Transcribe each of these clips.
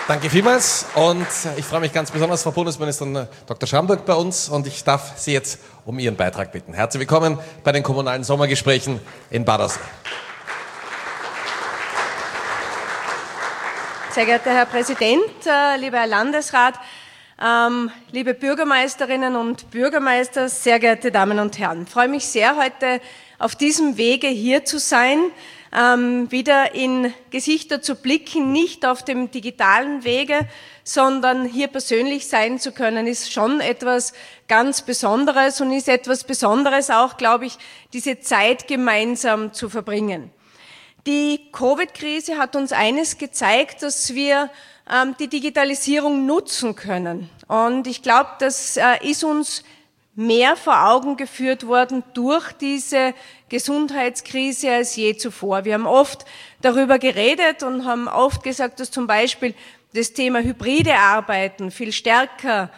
Danke vielmals und ich freue mich ganz besonders, Frau Bundesministerin Dr. Schamburg bei uns, und ich darf Sie jetzt um Ihren Beitrag bitten. Herzlich willkommen bei den Kommunalen Sommergesprächen in Badersee. Sehr geehrter Herr Präsident, lieber Herr Landesrat, liebe Bürgermeisterinnen und Bürgermeister, sehr geehrte Damen und Herren. Ich freue mich sehr, heute auf diesem Wege hier zu sein, wieder in Gesichter zu blicken, nicht auf dem digitalen Wege, sondern hier persönlich sein zu können, ist schon etwas ganz Besonderes und ist etwas Besonderes auch, glaube ich, diese Zeit gemeinsam zu verbringen. Die Covid-Krise hat uns eines gezeigt, dass wir die Digitalisierung nutzen können. Und ich glaube, das ist uns mehr vor Augen geführt worden durch diese Gesundheitskrise als je zuvor. Wir haben oft darüber geredet und haben oft gesagt, dass zum Beispiel das Thema hybride Arbeiten viel stärker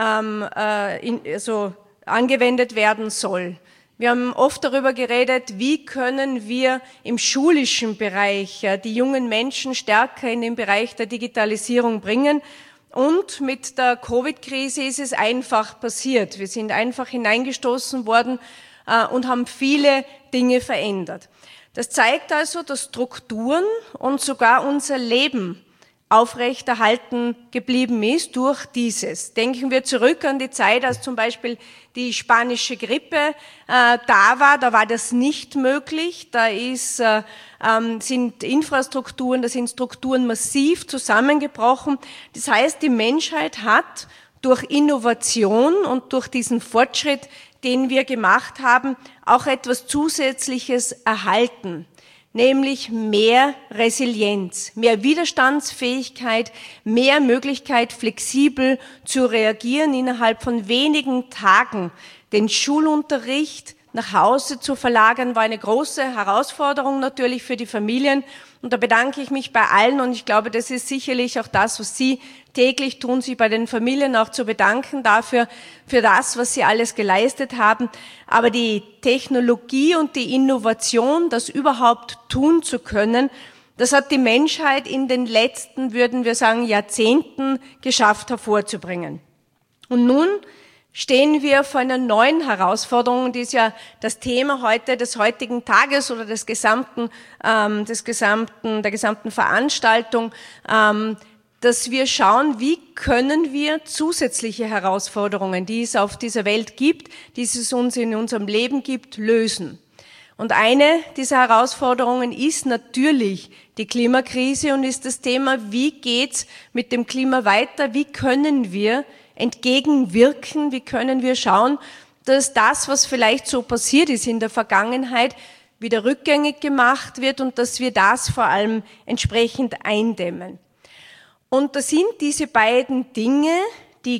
angewendet werden soll. Wir haben oft darüber geredet, wie können wir im schulischen Bereich die jungen Menschen stärker in den Bereich der Digitalisierung bringen. Und mit der Covid-Krise ist es einfach passiert. Wir sind einfach hineingestoßen worden und haben viele Dinge verändert. Das zeigt also, dass Strukturen und sogar unser Leben aufrechterhalten geblieben ist durch dieses. Denken wir zurück an die Zeit, als zum Beispiel die spanische Grippe da war das nicht möglich. Da sind Infrastrukturen, da sind Strukturen massiv zusammengebrochen. Das heißt, die Menschheit hat durch Innovation und durch diesen Fortschritt, den wir gemacht haben, auch etwas Zusätzliches erhalten. Nämlich mehr Resilienz, mehr Widerstandsfähigkeit, mehr Möglichkeit, flexibel zu reagieren, innerhalb von wenigen Tagen den Schulunterricht nach Hause zu verlagern, war eine große Herausforderung natürlich für die Familien. Und da bedanke ich mich bei allen, und ich glaube, das ist sicherlich auch das, was Sie täglich tun, sich bei den Familien auch zu bedanken dafür, für das, was Sie alles geleistet haben. Aber die Technologie und die Innovation, das überhaupt tun zu können, das hat die Menschheit in den letzten, würden wir sagen, Jahrzehnten geschafft hervorzubringen. Und nun stehen wir vor einer neuen Herausforderung, die ist ja das Thema des heutigen Tages oder der gesamten Veranstaltung, dass wir schauen, wie können wir zusätzliche Herausforderungen, die es auf dieser Welt gibt, die es uns in unserem Leben gibt, lösen. Und eine dieser Herausforderungen ist natürlich die Klimakrise und ist das Thema, wie geht's mit dem Klima weiter, wie können wir entgegenwirken, wie können wir schauen, dass das, was vielleicht so passiert ist in der Vergangenheit, wieder rückgängig gemacht wird und dass wir das vor allem entsprechend eindämmen. Und das sind diese beiden Dinge, die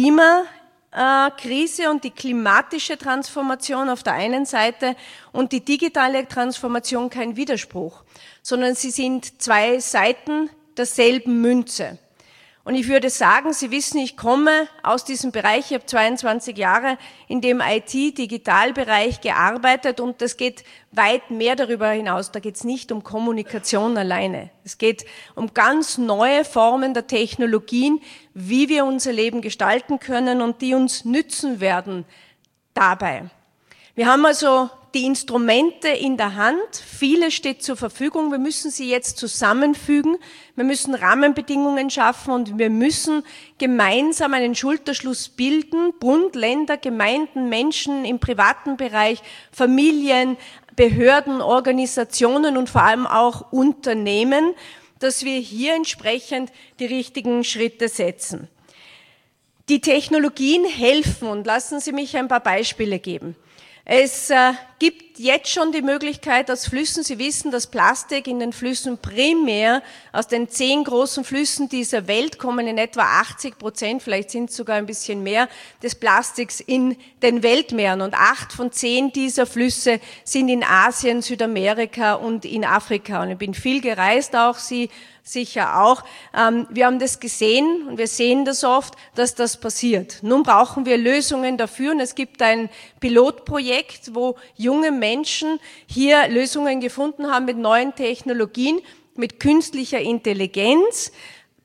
Klimakrise und die klimatische Transformation auf der einen Seite und die digitale Transformation, kein Widerspruch, sondern sie sind zwei Seiten derselben Münze. Und ich würde sagen, Sie wissen, ich komme aus diesem Bereich, ich habe 22 Jahre in dem IT-Digitalbereich gearbeitet, und das geht weit mehr darüber hinaus. Da geht es nicht um Kommunikation alleine. Es geht um ganz neue Formen der Technologien, wie wir unser Leben gestalten können und die uns nützen werden dabei. Wir haben also die Instrumente in der Hand, vieles steht zur Verfügung, wir müssen sie jetzt zusammenfügen, wir müssen Rahmenbedingungen schaffen und wir müssen gemeinsam einen Schulterschluss bilden, Bund, Länder, Gemeinden, Menschen im privaten Bereich, Familien, Behörden, Organisationen und vor allem auch Unternehmen, dass wir hier entsprechend die richtigen Schritte setzen. Die Technologien helfen, und lassen Sie mich ein paar Beispiele geben. Es gibt jetzt schon die Möglichkeit aus Flüssen, Sie wissen, dass Plastik in den Flüssen primär aus den 10 großen Flüssen dieser Welt kommen, in etwa 80%, vielleicht sind es sogar ein bisschen mehr, des Plastiks in den Weltmeeren. Und 8 von 10 dieser Flüsse sind in Asien, Südamerika und in Afrika. Und ich bin viel gereist, auch Sie sicher auch. Wir haben das gesehen und wir sehen das oft, dass das passiert. Nun brauchen wir Lösungen dafür, und es gibt ein Pilotprojekt, wo junge Menschen hier Lösungen gefunden haben mit neuen Technologien, mit künstlicher Intelligenz,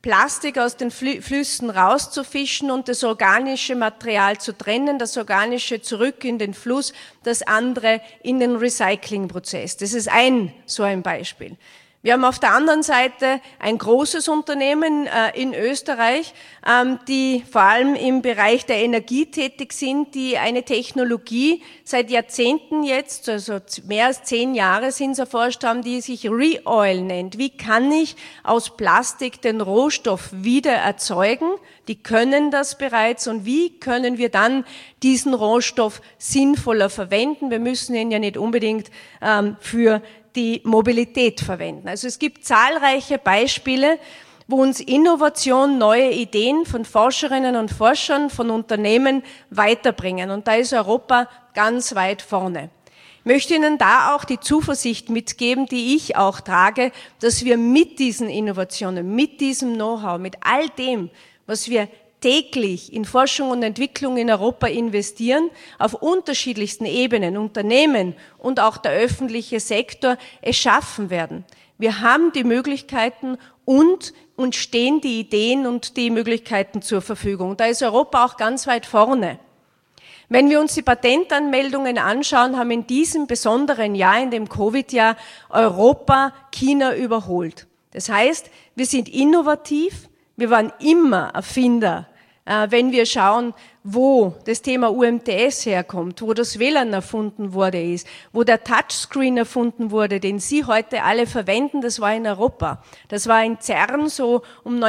Plastik aus den Flüssen rauszufischen und das organische Material zu trennen, das organische zurück in den Fluss, das andere in den Recyclingprozess. Das ist so ein Beispiel. Wir haben auf der anderen Seite ein großes Unternehmen in Österreich, die vor allem im Bereich der Energie tätig sind, die eine Technologie seit Jahrzehnten jetzt, also mehr als 10 Jahre sind sie erforscht haben, die sich Re-Oil nennt. Wie kann ich aus Plastik den Rohstoff wieder erzeugen? Die können das bereits und wie können wir dann diesen Rohstoff sinnvoller verwenden? Wir müssen ihn ja nicht unbedingt für die Mobilität verwenden. Also es gibt zahlreiche Beispiele, wo uns Innovation, neue Ideen von Forscherinnen und Forschern, von Unternehmen weiterbringen. Und da ist Europa ganz weit vorne. Ich möchte Ihnen da auch die Zuversicht mitgeben, die ich auch trage, dass wir mit diesen Innovationen, mit diesem Know-how, mit all dem, was wir täglich in Forschung und Entwicklung in Europa investieren, auf unterschiedlichsten Ebenen, Unternehmen und auch der öffentliche Sektor es schaffen werden. Wir haben die Möglichkeiten und uns stehen die Ideen und die Möglichkeiten zur Verfügung. Da ist Europa auch ganz weit vorne. Wenn wir uns die Patentanmeldungen anschauen, haben in diesem besonderen Jahr, in dem Covid-Jahr, Europa China überholt. Das heißt, wir sind innovativ, wir waren immer Erfinder. Wenn wir schauen, wo das Thema UMTS herkommt, wo das WLAN erfunden wurde, wo der Touchscreen erfunden wurde, den Sie heute alle verwenden, das war in Europa. Das war in CERN so um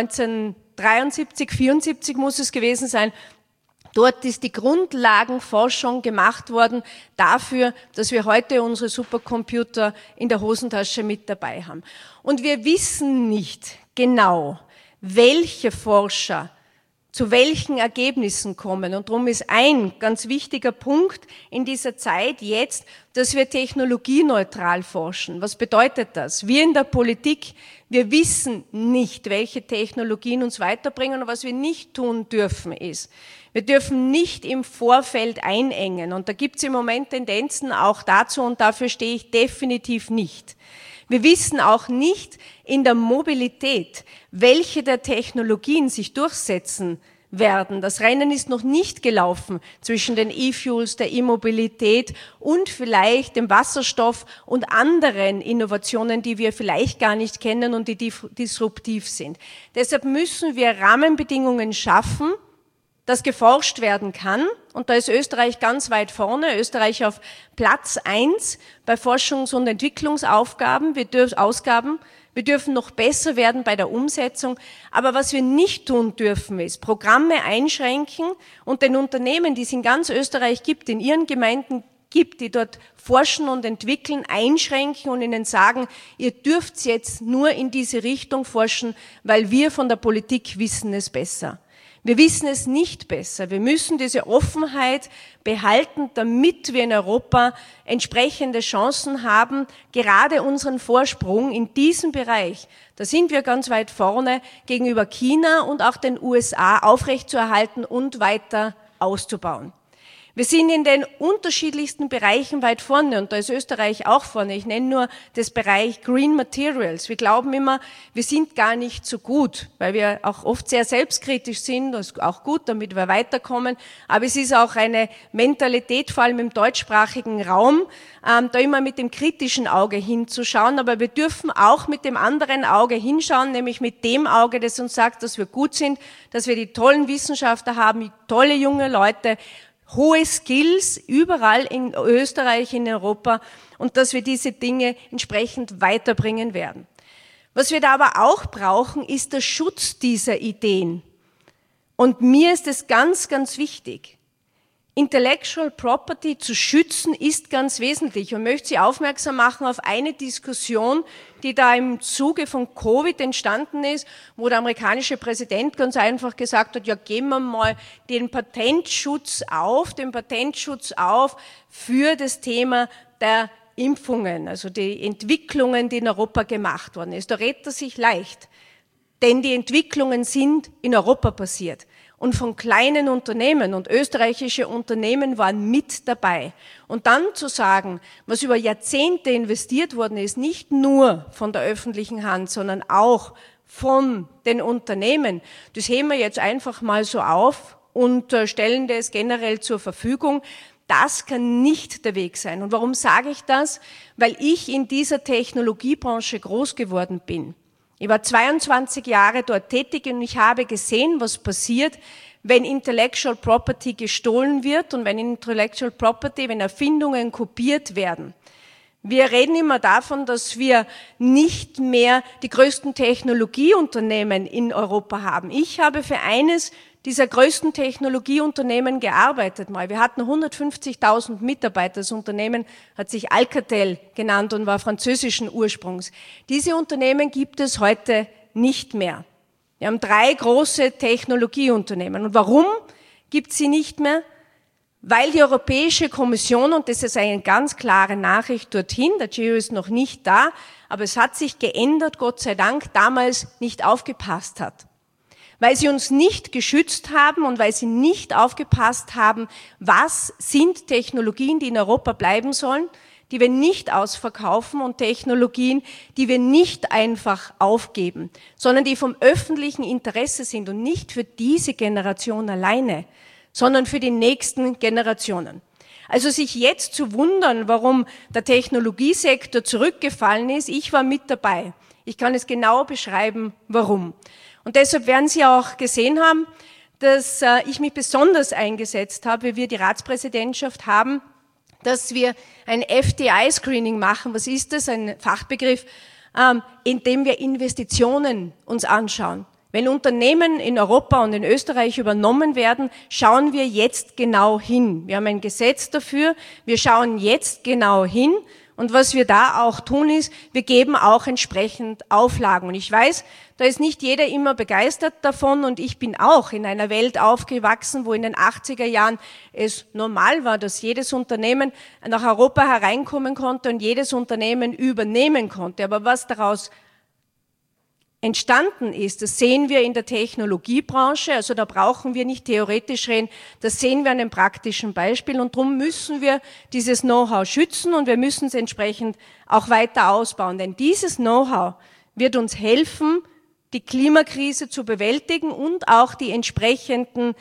1973, 74 muss es gewesen sein. Dort ist die Grundlagenforschung gemacht worden dafür, dass wir heute unsere Supercomputer in der Hosentasche mit dabei haben. Und wir wissen nicht genau, welche Forscher zu welchen Ergebnissen kommen. Und darum ist ein ganz wichtiger Punkt in dieser Zeit jetzt, dass wir technologieneutral forschen. Was bedeutet das? Wir in der Politik, wir wissen nicht, welche Technologien uns weiterbringen. Und was wir nicht tun dürfen ist, wir dürfen nicht im Vorfeld einengen. Und da gibt es im Moment Tendenzen auch dazu und dafür stehe ich definitiv nicht. Wir wissen auch nicht in der Mobilität, welche der Technologien sich durchsetzen werden. Das Rennen ist noch nicht gelaufen zwischen den E-Fuels, der E-Mobilität und vielleicht dem Wasserstoff und anderen Innovationen, die wir vielleicht gar nicht kennen und die disruptiv sind. Deshalb müssen wir Rahmenbedingungen schaffen, dass geforscht werden kann. Und da ist Österreich ganz weit vorne, Österreich auf Platz 1 bei Forschungs- und Entwicklungsaufgaben, Ausgaben. Wir dürfen noch besser werden bei der Umsetzung. Aber was wir nicht tun dürfen, ist Programme einschränken und den Unternehmen, die es in ganz Österreich gibt, in ihren Gemeinden gibt, die dort forschen und entwickeln, einschränken und ihnen sagen, ihr dürft jetzt nur in diese Richtung forschen, weil wir von der Politik wissen es besser. Wir wissen es nicht besser. Wir müssen diese Offenheit behalten, damit wir in Europa entsprechende Chancen haben, gerade unseren Vorsprung in diesem Bereich, da sind wir ganz weit vorne, gegenüber China und auch den USA aufrechtzuerhalten und weiter auszubauen. Wir sind in den unterschiedlichsten Bereichen weit vorne und da ist Österreich auch vorne. Ich nenne nur das Bereich Green Materials. Wir glauben immer, wir sind gar nicht so gut, weil wir auch oft sehr selbstkritisch sind. Das ist auch gut, damit wir weiterkommen. Aber es ist auch eine Mentalität, vor allem im deutschsprachigen Raum, da immer mit dem kritischen Auge hinzuschauen. Aber wir dürfen auch mit dem anderen Auge hinschauen, nämlich mit dem Auge, das uns sagt, dass wir gut sind, dass wir die tollen Wissenschaftler haben, tolle junge Leute, hohe Skills überall in Österreich, in Europa und dass wir diese Dinge entsprechend weiterbringen werden. Was wir da aber auch brauchen, ist der Schutz dieser Ideen. Und mir ist es ganz, ganz wichtig. Intellectual Property zu schützen ist ganz wesentlich und möchte Sie aufmerksam machen auf eine Diskussion, die da im Zuge von Covid entstanden ist, wo der amerikanische Präsident ganz einfach gesagt hat, ja, geben wir mal den Patentschutz auf für das Thema der Impfungen, also die Entwicklungen, die in Europa gemacht worden ist. Da redet er sich leicht, denn die Entwicklungen sind in Europa passiert. Und von kleinen Unternehmen und österreichische Unternehmen waren mit dabei. Und dann zu sagen, was über Jahrzehnte investiert worden ist, nicht nur von der öffentlichen Hand, sondern auch von den Unternehmen, das heben wir jetzt einfach mal so auf und stellen das generell zur Verfügung. Das kann nicht der Weg sein. Und warum sage ich das? Weil ich in dieser Technologiebranche groß geworden bin. Ich war 22 Jahre dort tätig und ich habe gesehen, was passiert, wenn Intellectual Property gestohlen wird und wenn Erfindungen kopiert werden. Wir reden immer davon, dass wir nicht mehr die größten Technologieunternehmen in Europa haben. Ich habe für eines dieser größten Technologieunternehmen gearbeitet mal. Wir hatten 150.000 Mitarbeiter. Das Unternehmen hat sich Alcatel genannt und war französischen Ursprungs. Diese Unternehmen gibt es heute nicht mehr. Wir haben 3 große Technologieunternehmen. Und warum gibt es sie nicht mehr? Weil die Europäische Kommission, und das ist eine ganz klare Nachricht dorthin, der Gio ist noch nicht da, aber es hat sich geändert, Gott sei Dank, damals nicht aufgepasst hat. Weil sie uns nicht geschützt haben und weil sie nicht aufgepasst haben, was sind Technologien, die in Europa bleiben sollen, die wir nicht ausverkaufen und Technologien, die wir nicht einfach aufgeben, sondern die vom öffentlichen Interesse sind und nicht für diese Generation alleine, sondern für die nächsten Generationen. Also sich jetzt zu wundern, warum der Technologiesektor zurückgefallen ist, ich war mit dabei. Ich kann es genau beschreiben, warum. Und deshalb werden Sie auch gesehen haben, dass ich mich besonders eingesetzt habe, wie wir die Ratspräsidentschaft haben, dass wir ein FDI-Screening machen. Was ist das? Ein Fachbegriff, in dem wir Investitionen uns anschauen. Wenn Unternehmen in Europa und in Österreich übernommen werden, schauen wir jetzt genau hin. Wir haben ein Gesetz dafür. Wir schauen jetzt genau hin. Und was wir da auch tun ist, wir geben auch entsprechend Auflagen. Und ich weiß, da ist nicht jeder immer begeistert davon. Und ich bin auch in einer Welt aufgewachsen, wo in den 80er Jahren es normal war, dass jedes Unternehmen nach Europa hereinkommen konnte und jedes Unternehmen übernehmen konnte. Aber was daraus entstanden ist, das sehen wir in der Technologiebranche, also da brauchen wir nicht theoretisch reden, das sehen wir an einem praktischen Beispiel und darum müssen wir dieses Know-how schützen und wir müssen es entsprechend auch weiter ausbauen, denn dieses Know-how wird uns helfen, die Klimakrise zu bewältigen und auch die entsprechenden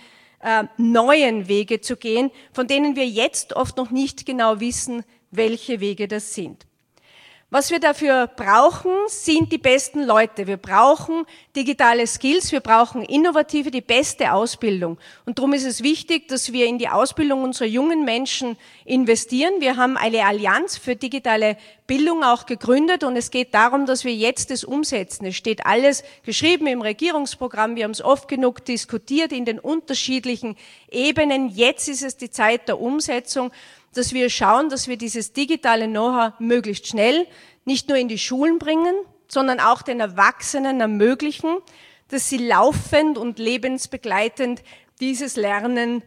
neuen Wege zu gehen, von denen wir jetzt oft noch nicht genau wissen, welche Wege das sind. Was wir dafür brauchen, sind die besten Leute. Wir brauchen digitale Skills, wir brauchen innovative, die beste Ausbildung. Und darum ist es wichtig, dass wir in die Ausbildung unserer jungen Menschen investieren. Wir haben eine Allianz für digitale Bildung auch gegründet und es geht darum, dass wir jetzt das umsetzen. Es steht alles geschrieben im Regierungsprogramm. Wir haben es oft genug diskutiert in den unterschiedlichen Ebenen. Jetzt ist es die Zeit der Umsetzung, dass wir schauen, dass wir dieses digitale Know-how möglichst schnell nicht nur in die Schulen bringen, sondern auch den Erwachsenen ermöglichen, dass sie laufend und lebensbegleitend dieses Lernen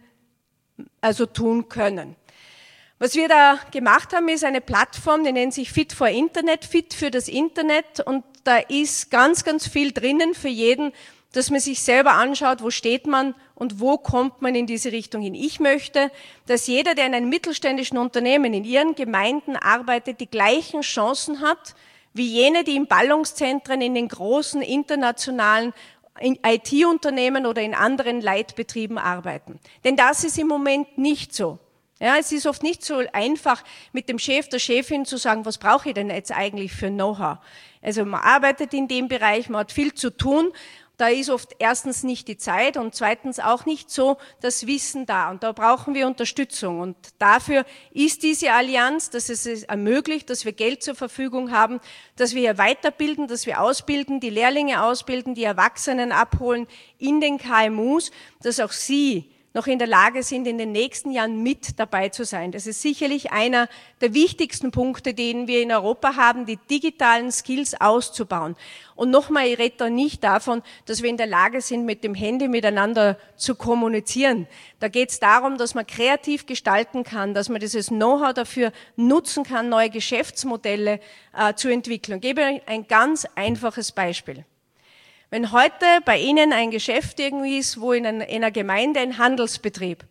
also tun können. Was wir da gemacht haben, ist eine Plattform, die nennt sich Fit for Internet, Fit für das Internet und da ist ganz, ganz viel drinnen für jeden, dass man sich selber anschaut, wo steht man und wo kommt man in diese Richtung hin. Ich möchte, dass jeder, der in einem mittelständischen Unternehmen in ihren Gemeinden arbeitet, die gleichen Chancen hat, wie jene, die in Ballungszentren, in den großen internationalen IT-Unternehmen oder in anderen Leitbetrieben arbeiten. Denn das ist im Moment nicht so. Ja, es ist oft nicht so einfach, mit dem Chef, der Chefin zu sagen, was brauche ich denn jetzt eigentlich für Know-how? Also man arbeitet in dem Bereich, man hat viel zu tun. Da ist oft erstens nicht die Zeit und zweitens auch nicht so das Wissen da. Und da brauchen wir Unterstützung. Und dafür ist diese Allianz, dass es ermöglicht, dass wir Geld zur Verfügung haben, dass wir hier weiterbilden, dass wir ausbilden, die Lehrlinge ausbilden, die Erwachsenen abholen in den KMUs, dass auch sie noch in der Lage sind, in den nächsten Jahren mit dabei zu sein. Das ist sicherlich einer der wichtigsten Punkte, den wir in Europa haben, die digitalen Skills auszubauen. Und nochmal, ich rede da nicht davon, dass wir in der Lage sind, mit dem Handy miteinander zu kommunizieren. Da geht es darum, dass man kreativ gestalten kann, dass man dieses Know-how dafür nutzen kann, neue Geschäftsmodelle zu entwickeln. Ich gebe ein ganz einfaches Beispiel. Wenn heute bei Ihnen ein Geschäft irgendwie ist, wo in einer Gemeinde ein Handelsbetrieb,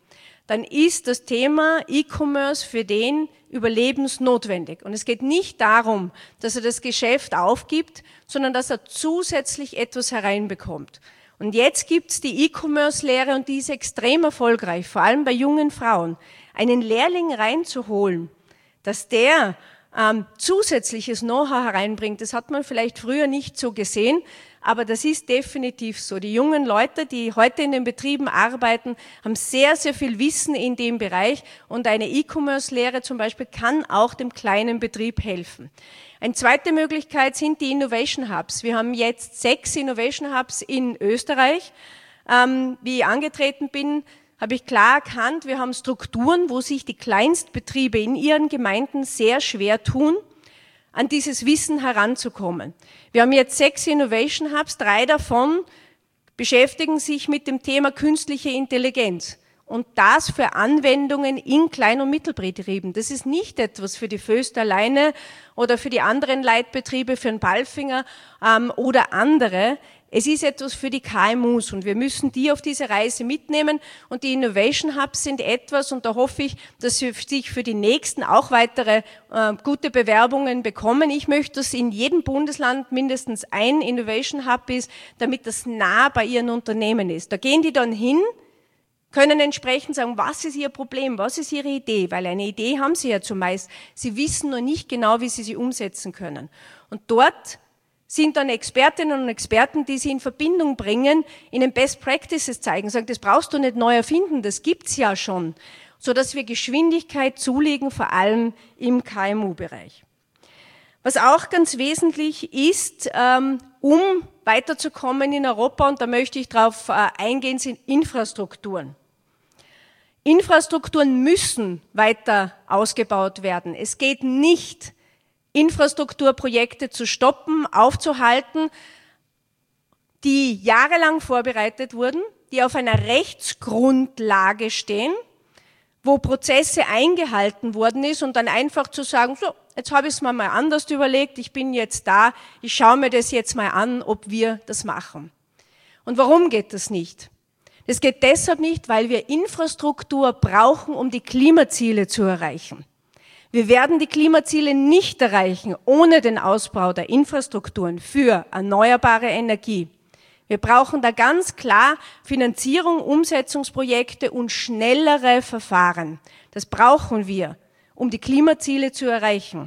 dann ist das Thema E-Commerce für den überlebensnotwendig. Und es geht nicht darum, dass er das Geschäft aufgibt, sondern dass er zusätzlich etwas hereinbekommt. Und jetzt gibt's die E-Commerce-Lehre und die ist extrem erfolgreich, vor allem bei jungen Frauen. Einen Lehrling reinzuholen, dass der zusätzliches Know-how hereinbringt, das hat man vielleicht früher nicht so gesehen, aber das ist definitiv so. Die jungen Leute, die heute in den Betrieben arbeiten, haben sehr, sehr viel Wissen in dem Bereich und eine E-Commerce-Lehre zum Beispiel kann auch dem kleinen Betrieb helfen. Eine zweite Möglichkeit sind die Innovation Hubs. Wir haben jetzt 6 Innovation Hubs in Österreich. Wie ich angetreten bin, habe ich klar erkannt, wir haben Strukturen, wo sich die Kleinstbetriebe in ihren Gemeinden sehr schwer tun, an dieses Wissen heranzukommen. Wir haben jetzt 6 Innovation Hubs, 3 davon beschäftigen sich mit dem Thema künstliche Intelligenz. Und das für Anwendungen in Klein- und Mittelbetrieben. Das ist nicht etwas für die Föst alleine oder für die anderen Leitbetriebe, für den Palfinger oder andere. Es ist etwas für die KMUs und wir müssen die auf diese Reise mitnehmen und die Innovation Hubs sind etwas und da hoffe ich, dass sie sich für die nächsten auch weitere gute Bewerbungen bekommen. Ich möchte, dass in jedem Bundesland mindestens ein Innovation Hub ist, damit das nah bei ihren Unternehmen ist. Da gehen die dann hin, können entsprechend sagen, was ist ihr Problem, was ist ihre Idee, weil eine Idee haben sie ja zumeist. Sie wissen nur nicht genau, wie sie umsetzen können. Und dort sind dann Expertinnen und Experten, die sie in Verbindung bringen, ihnen Best Practices zeigen, sagen, das brauchst du nicht neu erfinden, das gibt's ja schon, sodass wir Geschwindigkeit zulegen, vor allem im KMU-Bereich. Was auch ganz wesentlich ist, um weiterzukommen in Europa, und da möchte ich darauf eingehen, sind Infrastrukturen. Infrastrukturen müssen weiter ausgebaut werden. Es geht nicht, Infrastrukturprojekte zu stoppen, aufzuhalten, die jahrelang vorbereitet wurden, die auf einer Rechtsgrundlage stehen, wo Prozesse eingehalten worden ist und dann einfach zu sagen, so, jetzt habe ich es mir mal anders überlegt, ich bin jetzt da, ich schaue mir das jetzt mal an, ob wir das machen. Und warum geht das nicht? Das geht deshalb nicht, weil wir Infrastruktur brauchen, um die Klimaziele zu erreichen. Wir werden die Klimaziele nicht erreichen ohne den Ausbau der Infrastrukturen für erneuerbare Energie. Wir brauchen da ganz klar Finanzierung, Umsetzungsprojekte und schnellere Verfahren. Das brauchen wir, um die Klimaziele zu erreichen.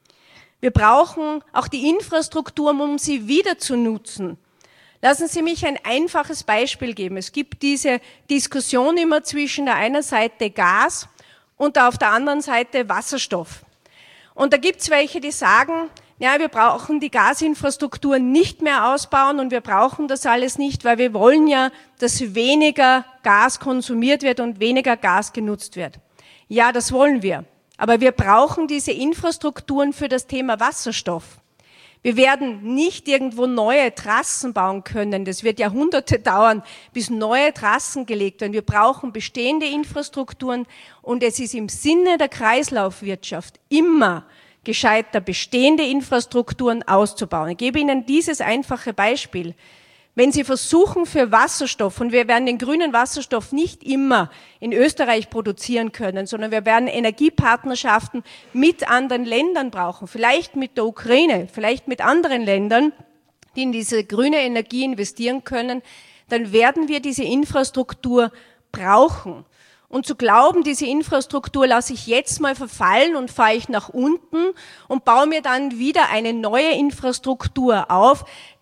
Wir brauchen auch die Infrastrukturen, um sie wieder zu nutzen. Lassen Sie mich ein einfaches Beispiel geben. Es gibt diese Diskussion immer zwischen der einen Seite Gas und auf der anderen Seite Wasserstoff. Und da gibt es welche, die sagen, ja, wir brauchen die Gasinfrastruktur nicht mehr ausbauen und wir brauchen das alles nicht, weil wir wollen ja, dass weniger Gas konsumiert wird und weniger Gas genutzt wird. Ja, das wollen wir. Aber wir brauchen diese Infrastrukturen für das Thema Wasserstoff. Wir werden nicht irgendwo neue Trassen bauen können. Das wird Jahrhunderte dauern, bis neue Trassen gelegt werden. Wir brauchen bestehende Infrastrukturen und es ist im Sinne der Kreislaufwirtschaft immer gescheiter, bestehende Infrastrukturen auszubauen. Ich gebe Ihnen dieses einfache Beispiel. Wenn Sie versuchen für Wasserstoff, und wir werden den grünen Wasserstoff nicht immer in Österreich produzieren können, sondern wir werden Energiepartnerschaften mit anderen Ländern brauchen, vielleicht mit der Ukraine, vielleicht mit anderen Ländern, die in diese grüne Energie investieren können, dann werden wir diese Infrastruktur brauchen. Und zu glauben, diese Infrastruktur lasse ich jetzt mal verfallen und fahre ich nach unten und baue mir dann wieder eine neue Infrastruktur auf,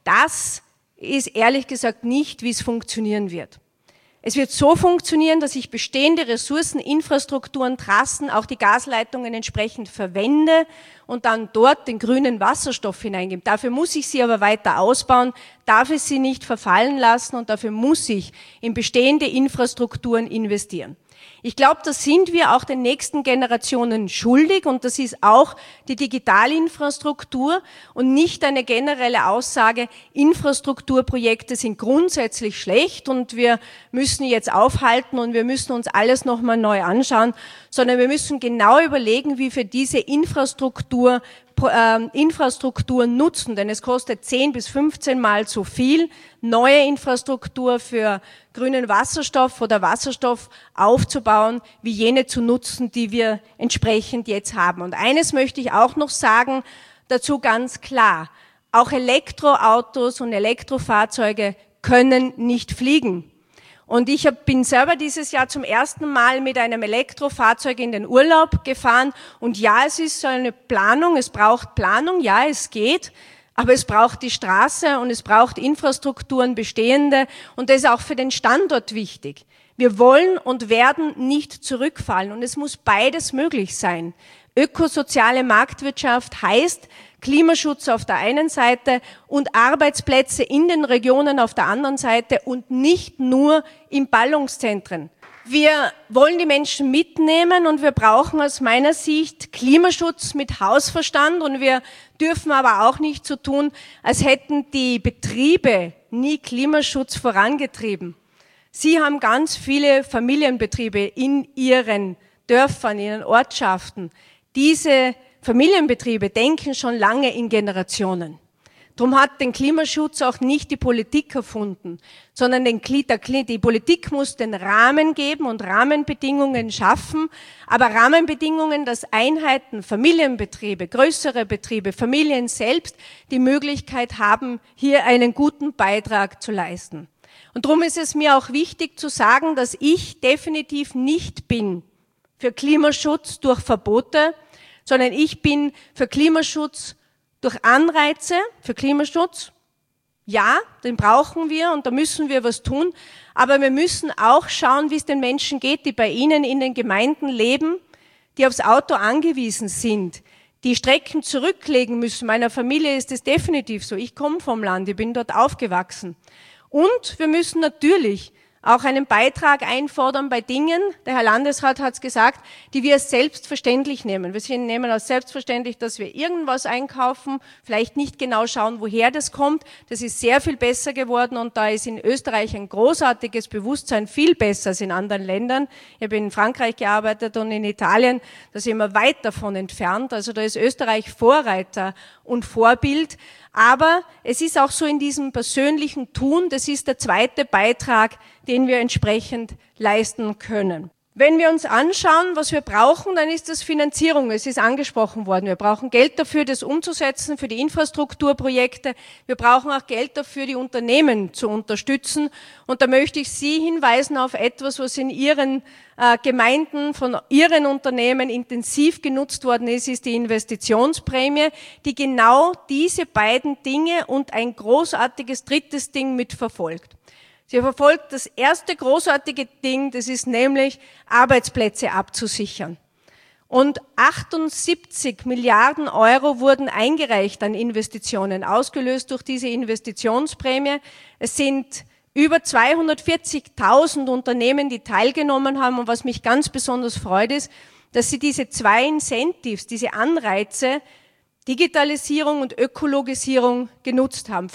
das ist ehrlich gesagt nicht, wie es funktionieren wird. Es wird so funktionieren, dass ich bestehende Ressourcen, Infrastrukturen, Trassen, auch die Gasleitungen entsprechend verwende und dann dort den grünen Wasserstoff hineingebe. Dafür muss ich sie aber weiter ausbauen, darf ich sie nicht verfallen lassen und dafür muss ich in bestehende Infrastrukturen investieren. Ich glaube, das sind wir auch den nächsten Generationen schuldig und das ist auch die Digitalinfrastruktur und nicht eine generelle Aussage, Infrastrukturprojekte sind grundsätzlich schlecht und wir müssen jetzt aufhalten und wir müssen uns alles nochmal neu anschauen, sondern wir müssen genau überlegen, wie wir diese Infrastrukturprojekte Infrastruktur nutzen, denn es kostet 10 bis 15 Mal so viel, neue Infrastruktur für grünen Wasserstoff oder Wasserstoff aufzubauen, wie jene zu nutzen, die wir entsprechend jetzt haben. Und eines möchte ich auch noch sagen, dazu ganz klar, auch Elektroautos und Elektrofahrzeuge können nicht fliegen. Und ich bin selber dieses Jahr zum ersten Mal mit einem Elektrofahrzeug in den Urlaub gefahren. Und ja, es ist so eine Planung, es braucht Planung, ja, es geht. Aber es braucht die Straße und es braucht Infrastrukturen bestehende. Und das ist auch für den Standort wichtig. Wir wollen und werden nicht zurückfallen. Und es muss beides möglich sein. Ökosoziale Marktwirtschaft heißt Klimaschutz auf der einen Seite und Arbeitsplätze in den Regionen auf der anderen Seite und nicht nur in Ballungszentren. Wir wollen die Menschen mitnehmen und wir brauchen aus meiner Sicht Klimaschutz mit Hausverstand und wir dürfen aber auch nicht so tun, als hätten die Betriebe nie Klimaschutz vorangetrieben. Sie haben ganz viele Familienbetriebe in ihren Dörfern, in ihren Ortschaften. Diese Familienbetriebe denken schon lange in Generationen. Darum hat den Klimaschutz auch nicht die Politik erfunden, sondern die Politik muss den Rahmen geben und Rahmenbedingungen schaffen, aber Rahmenbedingungen, dass Einheiten, Familienbetriebe, größere Betriebe, Familien selbst die Möglichkeit haben, hier einen guten Beitrag zu leisten. Und darum ist es mir auch wichtig zu sagen, dass ich definitiv nicht bin für Klimaschutz durch Verbote, sondern ich bin für Klimaschutz durch Anreize, für Klimaschutz. Ja, den brauchen wir und da müssen wir was tun, aber wir müssen auch schauen, wie es den Menschen geht, die bei Ihnen in den Gemeinden leben, die aufs Auto angewiesen sind, die Strecken zurücklegen müssen. Meiner Familie ist es definitiv so. Ich komme vom Land, ich bin dort aufgewachsen. Und wir müssen natürlich auch einen Beitrag einfordern bei Dingen, der Herr Landesrat hat es gesagt, die wir als selbstverständlich nehmen. Wir nehmen als selbstverständlich, dass wir irgendwas einkaufen, vielleicht nicht genau schauen, woher das kommt. Das ist sehr viel besser geworden und da ist in Österreich ein großartiges Bewusstsein, viel besser als in anderen Ländern. Ich habe in Frankreich gearbeitet und in Italien, da sind wir weit davon entfernt. Also da ist Österreich Vorreiter und Vorbild. Aber es ist auch so in diesem persönlichen Tun, das ist der zweite Beitrag, den wir entsprechend leisten können. Wenn wir uns anschauen, was wir brauchen, dann ist das Finanzierung. Es ist angesprochen worden. Wir brauchen Geld dafür, das umzusetzen, für die Infrastrukturprojekte. Wir brauchen auch Geld dafür, die Unternehmen zu unterstützen. Und da möchte ich Sie hinweisen auf etwas, was in Ihren Gemeinden von Ihren Unternehmen intensiv genutzt worden ist die Investitionsprämie, die genau diese beiden Dinge und ein großartiges drittes Ding mitverfolgt. Sie verfolgt das erste großartige Ding, das ist nämlich Arbeitsplätze abzusichern. Und 78 Milliarden Euro wurden eingereicht an Investitionen, ausgelöst durch diese Investitionsprämie. Es sind über 240.000 Unternehmen, die teilgenommen haben. Und was mich ganz besonders freut, ist, dass sie diese zwei Incentives, diese Anreize, Digitalisierung und Ökologisierung genutzt haben.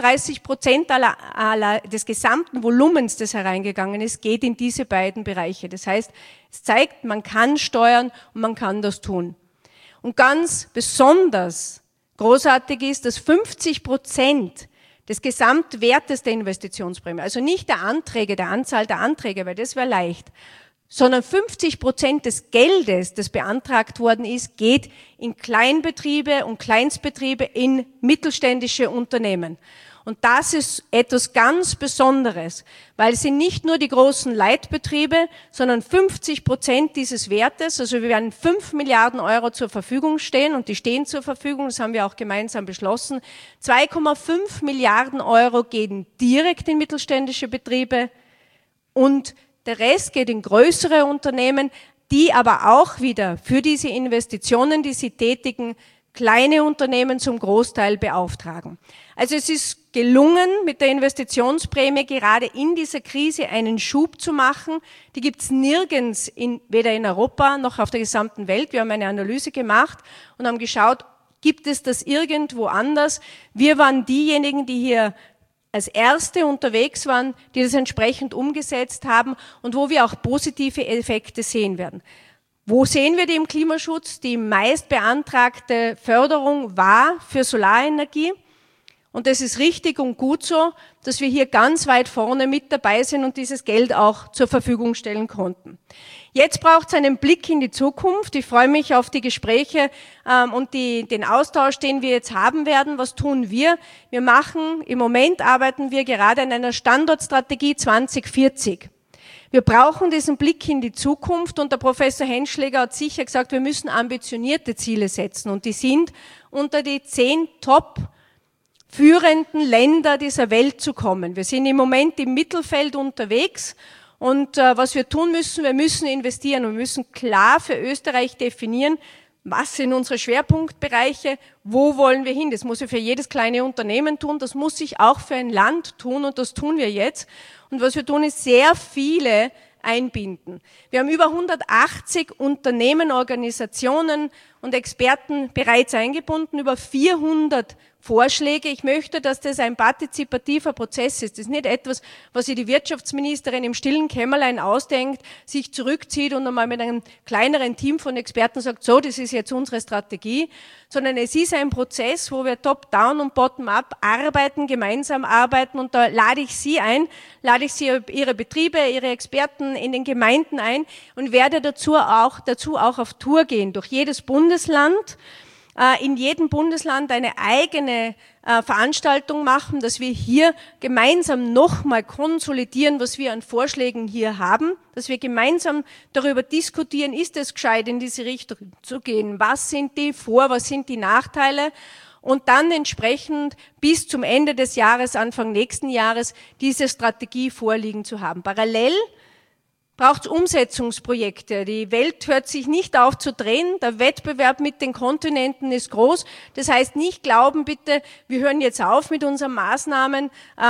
35% des gesamten Volumens, das hereingegangen ist, geht in diese beiden Bereiche. Das heißt, es zeigt, man kann steuern und man kann das tun. Und ganz besonders großartig ist, dass 50% des Gesamtwertes der Investitionsprämie, also nicht der Anträge, der Anzahl der Anträge, weil das wäre leicht, sondern 50% des Geldes, das beantragt worden ist, geht in Kleinbetriebe und Kleinstbetriebe, in mittelständische Unternehmen. Und das ist etwas ganz Besonderes, weil es sind nicht nur die großen Leitbetriebe, sondern 50% dieses Wertes, also wir werden 5 Milliarden Euro zur Verfügung stehen und die stehen zur Verfügung, das haben wir auch gemeinsam beschlossen. 2,5 Milliarden Euro gehen direkt in mittelständische Betriebe und der Rest geht in größere Unternehmen, die aber auch wieder für diese Investitionen, die sie tätigen, kleine Unternehmen zum Großteil beauftragen. Also es ist gelungen, mit der Investitionsprämie gerade in dieser Krise einen Schub zu machen. Die gibt es nirgends, weder in Europa noch auf der gesamten Welt. Wir haben eine Analyse gemacht und haben geschaut, gibt es das irgendwo anders? Wir waren diejenigen, die hier als Erste unterwegs waren, die das entsprechend umgesetzt haben und wo wir auch positive Effekte sehen werden. Wo sehen wir die im Klimaschutz? Die meist beantragte Förderung war für Solarenergie. Und es ist richtig und gut so, dass wir hier ganz weit vorne mit dabei sind und dieses Geld auch zur Verfügung stellen konnten. Jetzt braucht es einen Blick in die Zukunft. Ich freue mich auf die Gespräche und den Austausch, den wir jetzt haben werden. Was tun wir? Im Moment arbeiten wir gerade an einer Standortstrategie 2040. Wir brauchen diesen Blick in die Zukunft und der Professor Henschläger hat sicher gesagt, wir müssen ambitionierte Ziele setzen und die sind unter die 10 Top führenden Länder dieser Welt zu kommen. Wir sind im Moment im Mittelfeld unterwegs und was wir tun müssen, wir müssen investieren und wir müssen klar für Österreich definieren, was sind unsere Schwerpunktbereiche, wo wollen wir hin. Das muss ich für jedes kleine Unternehmen tun, das muss ich auch für ein Land tun und das tun wir jetzt. Und was wir tun, ist sehr viele einbinden. Wir haben über 180 Unternehmen, Organisationen und Experten bereits eingebunden, über 400 Vorschläge. Ich möchte, dass das ein partizipativer Prozess ist. Das ist nicht etwas, was sich die Wirtschaftsministerin im stillen Kämmerlein ausdenkt, sich zurückzieht und einmal mit einem kleineren Team von Experten sagt, so, das ist jetzt unsere Strategie, sondern es ist ein Prozess, wo wir top-down und bottom-up arbeiten, gemeinsam arbeiten und da lade ich Sie ein, lade ich Sie, Ihre Betriebe, Ihre Experten in den Gemeinden ein und werde dazu auch auf Tour gehen, durch jedes Bundesland, in jedem Bundesland eine eigene Veranstaltung machen, dass wir hier gemeinsam nochmal konsolidieren, was wir an Vorschlägen hier haben, dass wir gemeinsam darüber diskutieren, ist es gescheit, in diese Richtung zu gehen, was sind die was sind die Nachteile und dann entsprechend bis zum Ende des Jahres, Anfang nächsten Jahres, diese Strategie vorliegen zu haben. Parallel braucht es Umsetzungsprojekte. Die Welt hört sich nicht auf zu drehen. Der Wettbewerb mit den Kontinenten ist groß. Das heißt, nicht glauben bitte, wir hören jetzt auf mit unseren Maßnahmen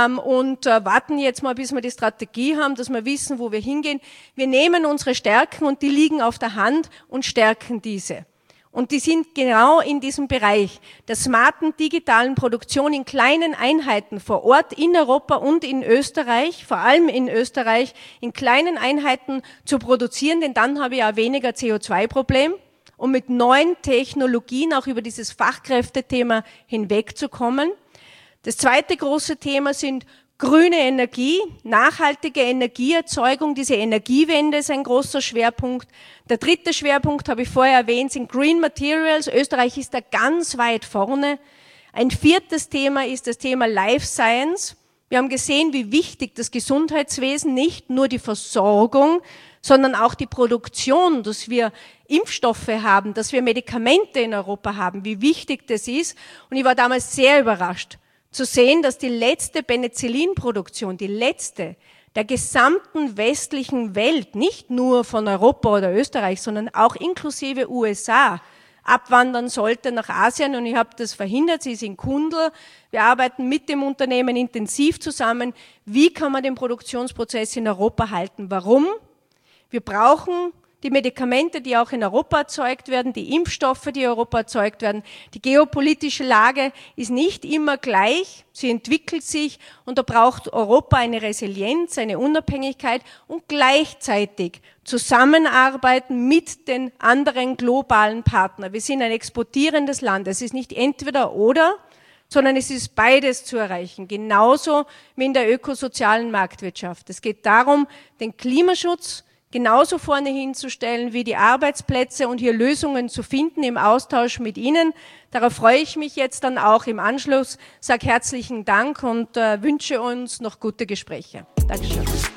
und warten jetzt mal, bis wir die Strategie haben, dass wir wissen, wo wir hingehen. Wir nehmen unsere Stärken und die liegen auf der Hand und stärken diese. Und die sind genau in diesem Bereich der smarten digitalen Produktion in kleinen Einheiten vor Ort in Europa und in Österreich, vor allem in Österreich, in kleinen Einheiten zu produzieren, denn dann habe ich auch weniger CO2-Problem, um mit neuen Technologien auch über dieses Fachkräftethema hinwegzukommen. Das zweite große Thema sind grüne Energie, nachhaltige Energieerzeugung, diese Energiewende ist ein großer Schwerpunkt. Der dritte Schwerpunkt, habe ich vorher erwähnt, sind Green Materials. Österreich ist da ganz weit vorne. Ein viertes Thema ist das Thema Life Science. Wir haben gesehen, wie wichtig das Gesundheitswesen, nicht nur die Versorgung, sondern auch die Produktion, dass wir Impfstoffe haben, dass wir Medikamente in Europa haben, wie wichtig das ist. Und ich war damals sehr überrascht zu sehen, dass die letzte Penicillinproduktion, die letzte der gesamten westlichen Welt, nicht nur von Europa oder Österreich, sondern auch inklusive USA, abwandern sollte nach Asien. Und ich habe das verhindert, sie ist in Kundl. Wir arbeiten mit dem Unternehmen intensiv zusammen. Wie kann man den Produktionsprozess in Europa halten? Warum? Wir brauchen die Medikamente, die auch in Europa erzeugt werden, die Impfstoffe, die in Europa erzeugt werden. Die geopolitische Lage ist nicht immer gleich, sie entwickelt sich und da braucht Europa eine Resilienz, eine Unabhängigkeit und gleichzeitig zusammenarbeiten mit den anderen globalen Partnern. Wir sind ein exportierendes Land, es ist nicht entweder oder, sondern es ist beides zu erreichen, genauso wie in der ökosozialen Marktwirtschaft. Es geht darum, den Klimaschutz genauso vorne hinzustellen wie die Arbeitsplätze und hier Lösungen zu finden im Austausch mit Ihnen. Darauf freue ich mich jetzt dann auch im Anschluss. Sage herzlichen Dank und wünsche uns noch gute Gespräche. Dankeschön.